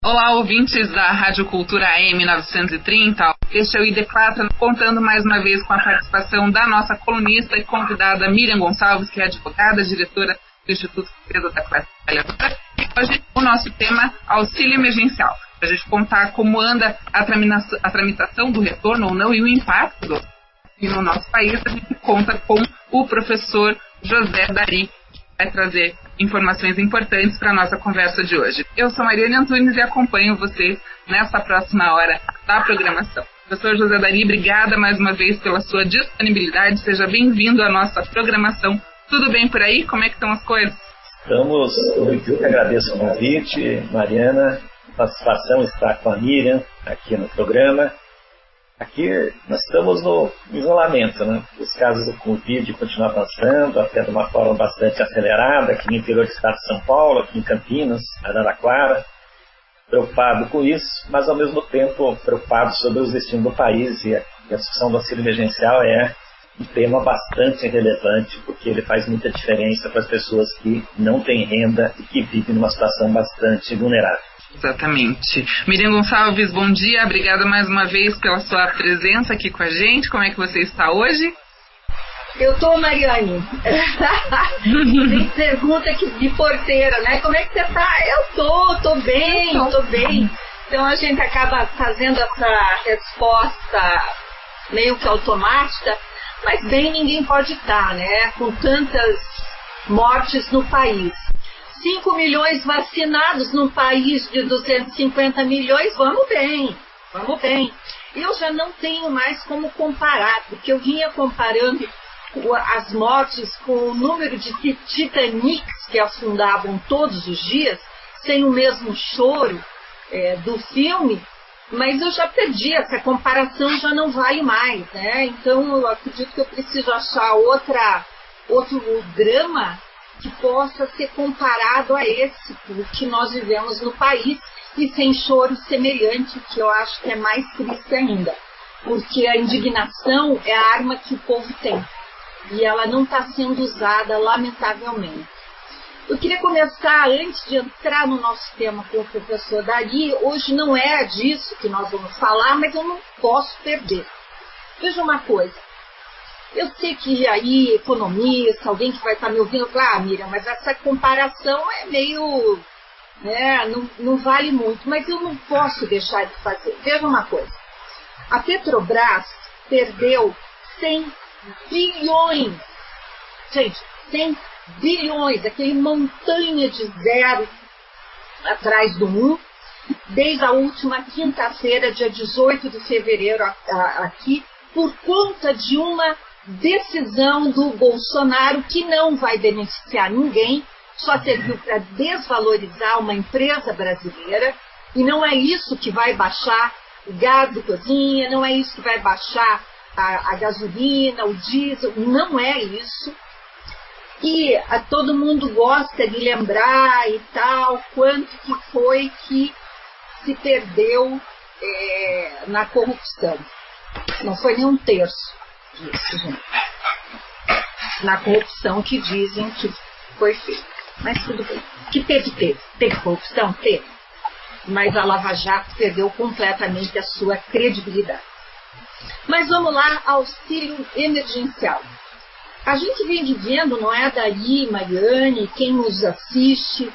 Olá, ouvintes da Rádio Cultura AM 930. Este é o ID4, contando mais uma vez com a participação da nossa colunista e convidada Miriam Gonçalves, que é advogada, diretora do Instituto de Defesa da Classe Trabalhadora. E hoje o nosso tema, auxílio emergencial. Para a gente contar como anda a tramitação do retorno ou não e o impacto no nosso país, a gente conta com o professor José Dari, vai trazer informações importantes para a nossa conversa de hoje. Eu sou Mariane Antunes e acompanho vocês nessa próxima hora da programação. Professor José Dari, obrigada mais uma vez pela sua disponibilidade. Seja bem-vindo à nossa programação. Tudo bem por aí? Como é que estão as coisas? Eu que agradeço o convite, Mariana. A participação está com a Miriam aqui no programa. Aqui nós estamos no isolamento, né? Os casos do Covid continuam avançando, até de uma forma bastante acelerada, aqui no interior do estado de São Paulo, aqui em Campinas, Araraquara. Preocupado com isso, mas ao mesmo tempo preocupado sobre os destinos do país, e a discussão do auxílio emergencial é um tema bastante relevante, porque ele faz muita diferença para as pessoas que não têm renda e que vivem numa situação bastante vulnerável. Exatamente. Miriam Gonçalves, bom dia. Obrigada mais uma vez pela sua presença aqui com a gente. Como é que você está hoje? Eu tô, Mariane. Tem pergunta aqui de porteira, né? Como é que você tá? Eu tô bem. Então a gente acaba fazendo essa resposta meio que automática, mas bem ninguém pode estar, né? Com tantas mortes no país. 5 milhões vacinados num país de 250 milhões, vamos bem. Eu já não tenho mais como comparar, porque eu vinha comparando as mortes com o número de Titanics que afundavam todos os dias, sem o mesmo choro do filme, mas eu já perdi, essa comparação já não vale mais, né? Então eu acredito que eu preciso achar outro drama que possa ser comparado a esse que nós vivemos no país e sem choro semelhante, que eu acho que é mais triste ainda, porque a indignação é a arma que o povo tem e ela não está sendo usada, lamentavelmente. Eu queria começar, antes de entrar no nosso tema com o professor Dari, hoje não é disso que nós vamos falar, mas eu não posso perder. Veja uma coisa, eu sei que aí, economista, alguém que vai estar me ouvindo, Miriam, mas essa comparação é meio, né, não vale muito, mas eu não posso deixar de fazer. Veja uma coisa, a Petrobras perdeu 100 bilhões, gente, 100 bilhões, aquele montanha de zero atrás do 1, desde a última quinta-feira, dia 18 de fevereiro, aqui, por conta de uma decisão do Bolsonaro que não vai beneficiar ninguém, só serviu para desvalorizar uma empresa brasileira, e não é isso que vai baixar o gás de cozinha, não é isso que vai baixar a gasolina, o diesel, não é isso. E todo mundo gosta de lembrar e tal, quanto que foi que se perdeu na corrupção. Não foi nem um terço disso, gente. Na corrupção que dizem que foi feito. Mas tudo bem. Que teve. Teve corrupção? Teve. Mas a Lava Jato perdeu completamente a sua credibilidade. Mas vamos lá, auxílio emergencial. A gente vem vivendo, não é, Dari, Mariane, quem nos assiste,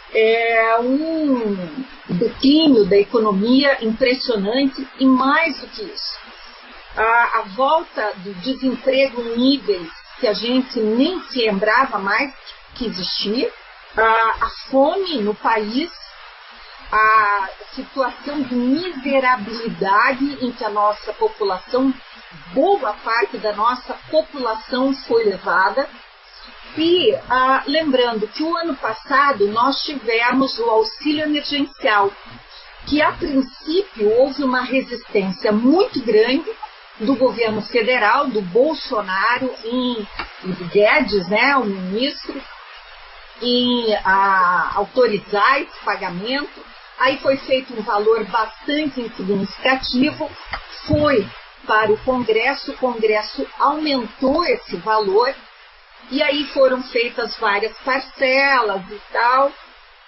um declínio da economia impressionante, e mais do que isso, a volta do desemprego em níveis que a gente nem se lembrava mais que existia, a fome no país, a situação de miserabilidade em que a nossa população, boa parte da nossa população foi levada. E lembrando que o ano passado nós tivemos o auxílio emergencial, que a princípio houve uma resistência muito grande do governo federal, do Bolsonaro e do Guedes, né, o ministro, em autorizar esse pagamento. Aí foi feito um valor bastante significativo, foi para o Congresso aumentou esse valor, e aí foram feitas várias parcelas e tal,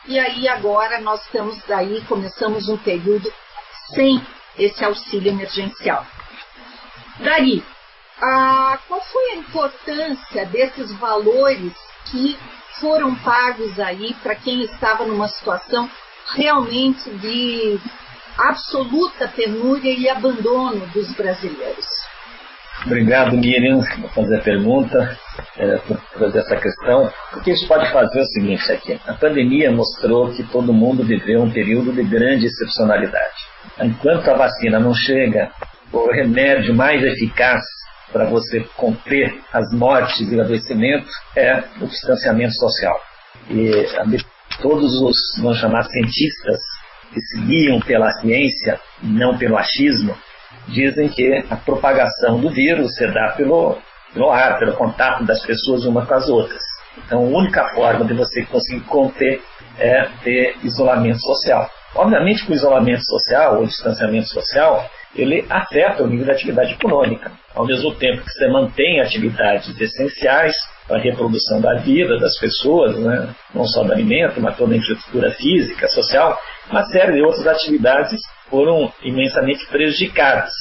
e aí agora nós começamos um período sem esse auxílio emergencial. Dari, qual foi a importância desses valores que foram pagos aí para quem estava numa situação realmente de absoluta penúria e abandono dos brasileiros? Obrigado, Miriam, por fazer a pergunta, por fazer essa questão. O que a gente pode fazer é o seguinte aqui. A pandemia mostrou que todo mundo viveu um período de grande excepcionalidade. Enquanto a vacina não chega, o remédio mais eficaz para você conter as mortes e o adoecimento é o distanciamento social. E todos os, vamos chamar, cientistas que se guiam pela ciência, não pelo achismo, dizem que a propagação do vírus se dá pelo ar, pelo contato das pessoas umas com as outras. Então, a única forma de você conseguir conter é ter isolamento social. Obviamente que o isolamento social, ou distanciamento social, ele afeta o nível da atividade econômica. Ao mesmo tempo que você mantém atividades essenciais para a reprodução da vida das pessoas, né? Não só do alimento, mas toda a infraestrutura física, social, uma série de outras atividades foram imensamente prejudicadas.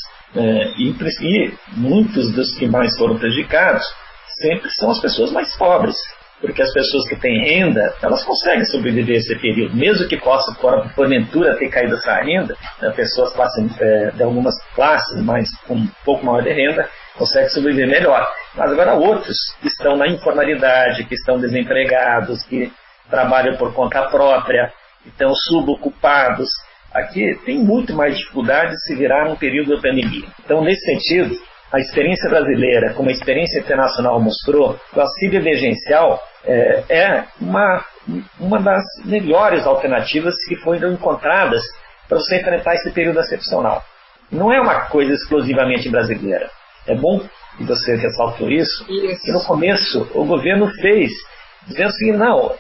E muitos dos que mais foram prejudicados sempre são as pessoas mais pobres. Porque as pessoas que têm renda, elas conseguem sobreviver esse período, mesmo que possam, porventura, ter caído essa renda, né, pessoas de algumas classes, mas com um pouco maior de renda, conseguem sobreviver melhor. Mas agora outros que estão na informalidade, que estão desempregados, que trabalham por conta própria, que estão subocupados, aqui tem muito mais dificuldade de se virar num período da pandemia. Então, nesse sentido, a experiência brasileira, como a experiência internacional mostrou, o auxílio emergencial é uma das melhores alternativas que foram encontradas para você enfrentar esse período excepcional. Não é uma coisa exclusivamente brasileira. É bom que você ressaltou isso, que no começo o governo fez, dizendo assim, não,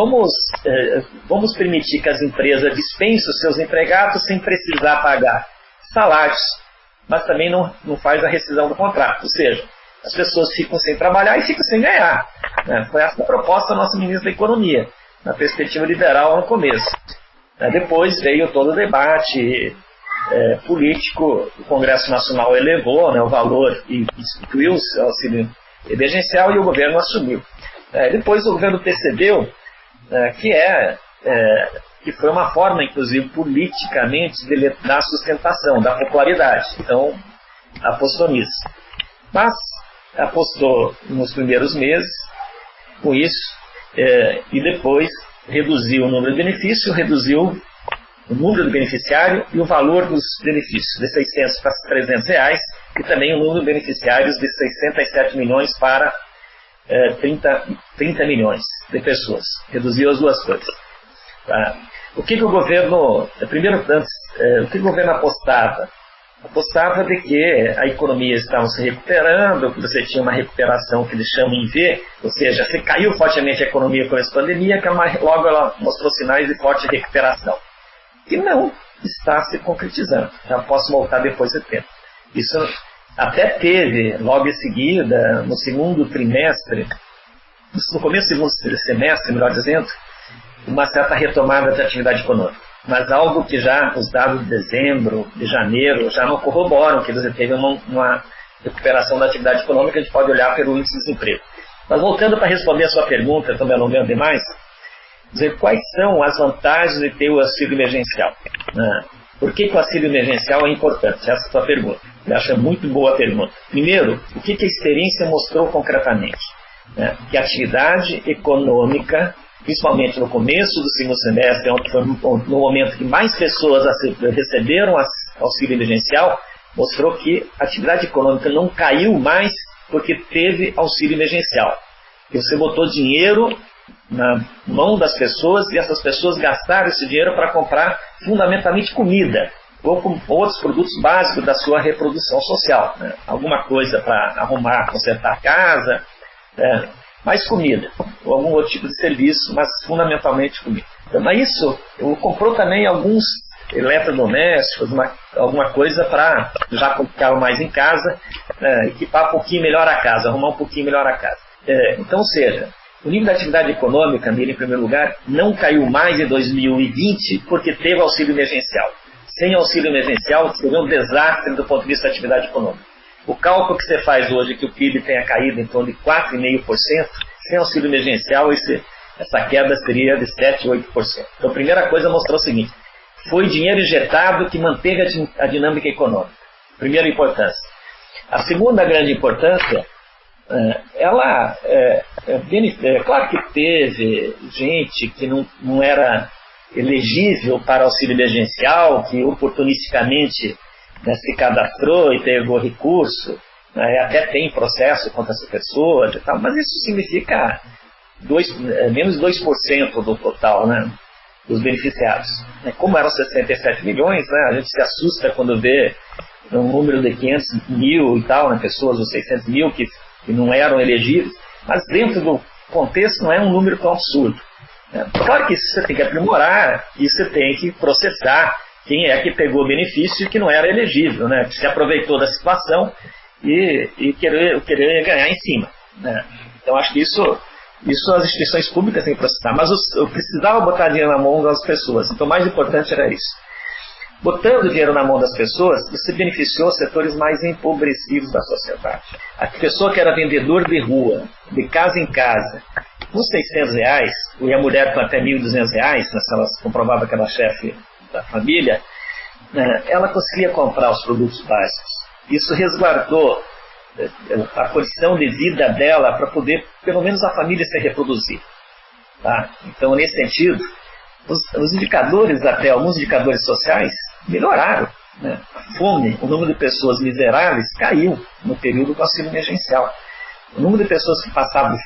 vamos permitir que as empresas dispensem os seus empregados sem precisar pagar salários, mas também não faz a rescisão do contrato. Ou seja, as pessoas ficam sem trabalhar e ficam sem ganhar. Né? Foi essa a proposta da nossa ministra da Economia, na perspectiva liberal no começo. Depois veio todo o debate político, o Congresso Nacional elevou, né, o valor e instituiu o auxílio emergencial e o governo assumiu. Depois o governo percebeu que foi uma forma, inclusive, politicamente, de dar sustentação, da popularidade. Então, apostou nisso. Mas apostou nos primeiros meses com isso, e depois reduziu o número de benefícios, reduziu o número do beneficiário e o valor dos benefícios, de 600 para 300 reais, e também o número de beneficiários de 67 milhões para 30 milhões de pessoas. Reduziu as duas coisas. Tá? O que o governo, o que o governo apostava? Apostava de que a economia estava se recuperando, que você tinha uma recuperação que eles chamam em V, ou seja, se caiu fortemente a economia com essa pandemia, que logo ela mostrou sinais de forte recuperação. E não está se concretizando. Já posso voltar depois do tempo. Isso até teve, logo em seguida, no segundo trimestre, no começo do segundo semestre, melhor dizendo, uma certa retomada da atividade econômica. Mas algo que já os dados de dezembro, de janeiro, já não corroboram, que você teve uma recuperação da atividade econômica, a gente pode olhar pelo índice de desemprego. Mas voltando para responder a sua pergunta, estou me alongando demais, dizer quais são as vantagens de ter o auxílio emergencial. Por que o auxílio emergencial é importante? Essa é a sua pergunta. Eu acho muito boa a pergunta. Primeiro, o que a experiência mostrou concretamente? Que a atividade econômica, principalmente no começo do segundo semestre, onde foi no momento que mais pessoas receberam auxílio emergencial, mostrou que a atividade econômica não caiu mais porque teve auxílio emergencial. E você botou dinheiro na mão das pessoas e essas pessoas gastaram esse dinheiro para comprar fundamentalmente comida ou com outros produtos básicos da sua reprodução social. Alguma coisa para arrumar, consertar a casa, mais comida, ou algum outro tipo de serviço, mas fundamentalmente comida. Então, mas isso, comprou também alguns eletrodomésticos, alguma coisa para já ficar mais em casa, equipar um pouquinho melhor a casa, arrumar um pouquinho melhor a casa. Então, ou seja, O nível da atividade econômica, Miriam, em primeiro lugar, não caiu mais em 2020 porque teve auxílio emergencial. Sem auxílio emergencial, seria um desastre do ponto de vista da atividade econômica. O cálculo que você faz hoje que o PIB tenha caído em torno de 4,5%, sem auxílio emergencial, essa queda seria de 7, 8%. Então, a primeira coisa mostrou o seguinte: foi dinheiro injetado que manteve a dinâmica econômica. Primeira importância. A segunda grande importância, claro que teve gente que não era elegível para auxílio emergencial, que oportunisticamente se cadastrou e pegou recurso, até tem processo contra essa pessoa e tal, mas isso significa menos 2% do total, né, dos beneficiados. Como eram 67 milhões, né, a gente se assusta quando vê um número de 500 mil e tal, né, pessoas, ou 600 mil que não eram elegíveis, mas dentro do contexto não é um número tão absurdo. Claro que isso você tem que aprimorar e você tem que processar quem é que pegou o benefício e que não era elegível, né, que se aproveitou da situação e querer ganhar em cima, né. Então acho que isso as instituições públicas têm que processar, mas eu precisava botar dinheiro na mão das pessoas, então o mais importante era isso. Botando dinheiro na mão das pessoas, você beneficiou os setores mais empobrecidos da sociedade. A pessoa que era vendedor de rua, de casa em casa, com R$600, e a mulher com até R$1.200, se ela comprovava que era chefe da família, ela conseguia comprar os produtos básicos. Isso resguardou a condição de vida dela para poder, pelo menos, a família se reproduzir. Tá? Então, nesse sentido, os indicadores, até alguns indicadores sociais, melhoraram. Né? A fome, o número de pessoas miseráveis caiu no período do auxílio emergencial. O número de pessoas que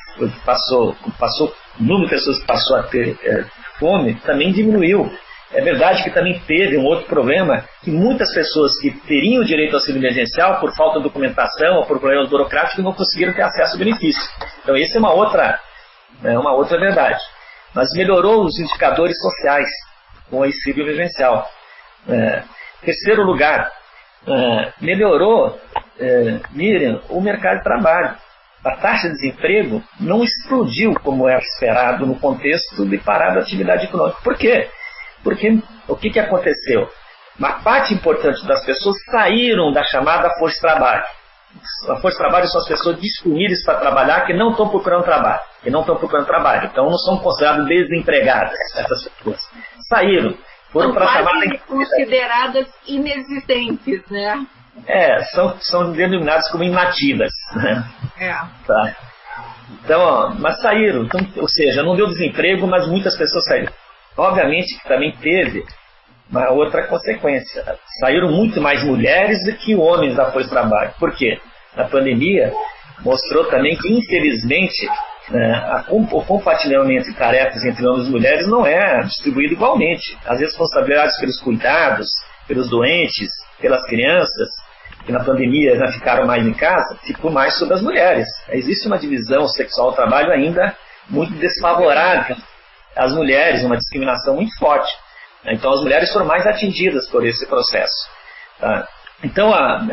passou a ter fome também diminuiu. É verdade que também teve um outro problema, que muitas pessoas que teriam direito ao auxílio emergencial, por falta de documentação ou por problemas burocráticos, não conseguiram ter acesso ao benefício. Então, essa é uma outra verdade. Mas melhorou os indicadores sociais com o auxílio emergencial. Terceiro lugar, melhorou, Miriam, o mercado de trabalho. A taxa de desemprego não explodiu como era esperado no contexto de parada da atividade econômica. Por quê? Porque o que aconteceu? Uma parte importante das pessoas saíram da chamada força de trabalho. A força de trabalho são as pessoas disponíveis para trabalhar que não estão procurando trabalho. Então não são consideradas desempregadas essas pessoas. Saíram, foram para a chamada... consideradas inexistentes, né? São denominadas como inativas. Né? Tá. Então, mas saíram. Então, ou seja, não deu desemprego, mas muitas pessoas saíram. Obviamente que também teve uma outra consequência. Saíram muito mais mulheres do que homens da força de trabalho. Por quê? A pandemia mostrou também que, infelizmente, o compartilhamento de tarefas entre homens e mulheres não é distribuído igualmente. As responsabilidades pelos cuidados, pelos doentes, pelas crianças, que na pandemia já ficaram mais em casa, ficou mais sobre as mulheres. Existe uma divisão sexual do trabalho ainda muito desfavorável às mulheres, uma discriminação muito forte. Então as mulheres foram mais atingidas por esse processo. Tá? Então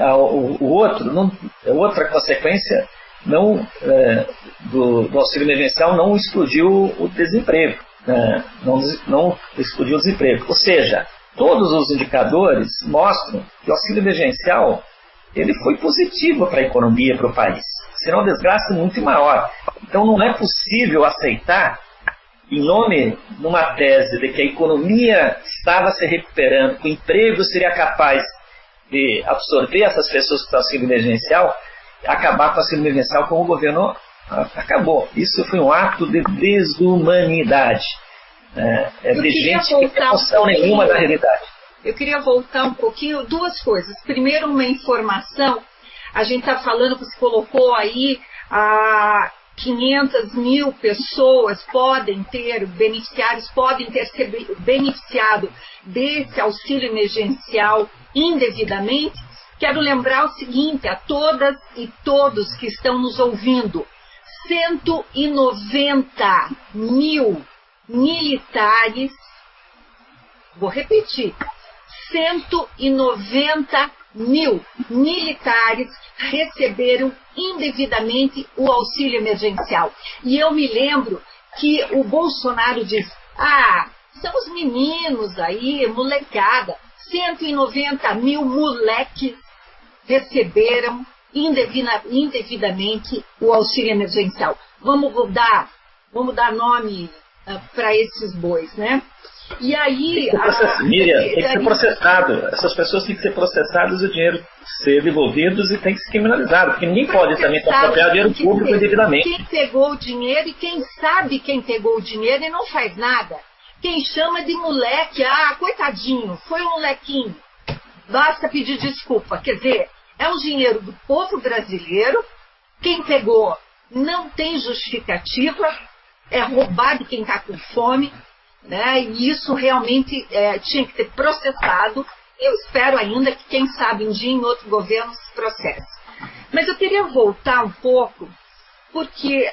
outra consequência do auxílio emergencial não explodiu o desemprego. Não explodiu o desemprego. Ou seja, todos os indicadores mostram que o auxílio emergencial ele foi positivo para a economia, para o país. Será um desgaste muito maior. Então não é possível aceitar, em nome de uma tese de que a economia estava se recuperando, que o emprego seria capaz de absorver essas pessoas com o auxílio emergencial, acabar com o auxílio emergencial como o governo acabou. Isso foi um ato de desumanidade. De gente que não tem noção nenhuma da realidade. Eu queria voltar um pouquinho, duas coisas. Primeiro, uma informação. A gente está falando, você colocou aí 500 mil pessoas beneficiários podem ter se beneficiado desse auxílio emergencial indevidamente. Quero lembrar o seguinte a todas e todos que estão nos ouvindo: 190 mil militares, vou repetir, 190 mil militares receberam indevidamente o auxílio emergencial. E eu me lembro que o Bolsonaro disse, são os meninos aí, molecada, 190 mil moleques receberam indevidamente o auxílio emergencial. Vamos dar nome para esses bois, né? E aí... Miriam, tem que ser processado. Essas pessoas têm que ser processadas e o dinheiro ser devolvido e tem que ser criminalizado, porque ninguém pode também apropriar dinheiro público indevidamente. Quem pegou o dinheiro e quem sabe quem pegou o dinheiro e não faz nada. Quem chama de moleque, coitadinho, foi um molequinho. Basta pedir desculpa. Quer dizer, é um dinheiro do povo brasileiro. Quem pegou não tem justificativa. É roubar de quem está com fome. Né? E isso realmente tinha que ser processado. Eu espero ainda que, quem sabe, um dia em outro governo se processe. Mas eu queria voltar um pouco, porque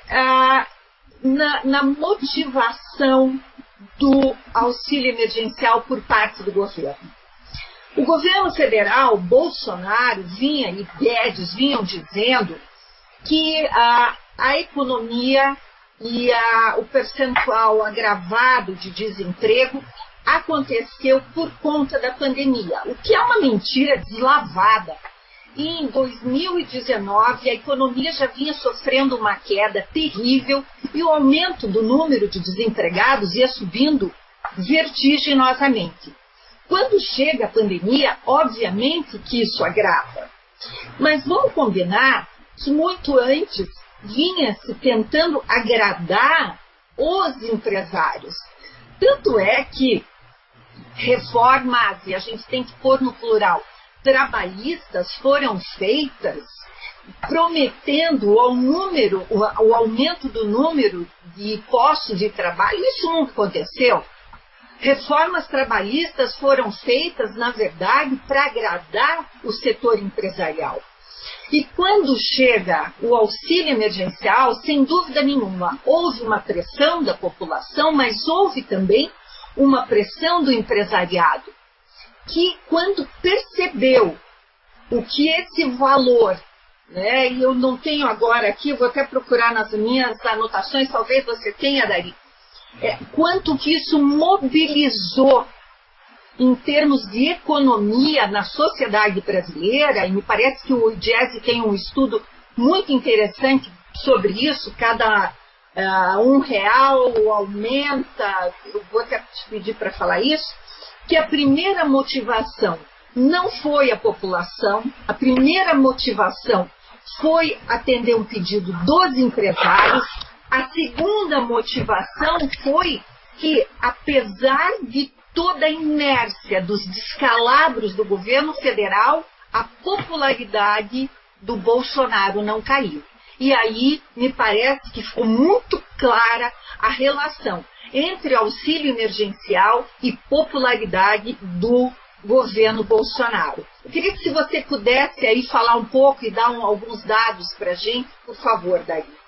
na motivação do auxílio emergencial por parte do governo. O governo federal, Bolsonaro e Guedes vinham dizendo que a economia e o percentual agravado de desemprego aconteceu por conta da pandemia, o que é uma mentira deslavada. E em 2019 a economia já vinha sofrendo uma queda terrível e o aumento do número de desempregados ia subindo vertiginosamente. Quando chega a pandemia, obviamente que isso agrava. Mas vamos combinar que muito antes vinha-se tentando agradar os empresários. Tanto é que reformas, e a gente tem que pôr no plural, trabalhistas foram feitas prometendo o aumento do número de postos de trabalho. Isso nunca aconteceu. Reformas trabalhistas foram feitas, na verdade, para agradar o setor empresarial. E quando chega o auxílio emergencial, sem dúvida nenhuma, houve uma pressão da população, mas houve também uma pressão do empresariado, que quando percebeu o que esse valor, né, e eu não tenho agora aqui, vou até procurar nas minhas anotações, talvez você tenha, Dari, quanto que isso mobilizou em termos de economia na sociedade brasileira, e me parece que o IDESE tem um estudo muito interessante sobre isso, cada R$1 aumenta, eu vou até te pedir para falar isso, que a primeira motivação não foi a população, a primeira motivação foi atender um pedido dos empresários, a segunda motivação foi que, apesar de toda a inércia dos descalabros do governo federal, a popularidade do Bolsonaro não caiu. E aí me parece que ficou muito clara a relação entre auxílio emergencial e popularidade do governo Bolsonaro. Eu queria que, se você pudesse aí falar um pouco e dar alguns dados para a gente, por favor, Dari.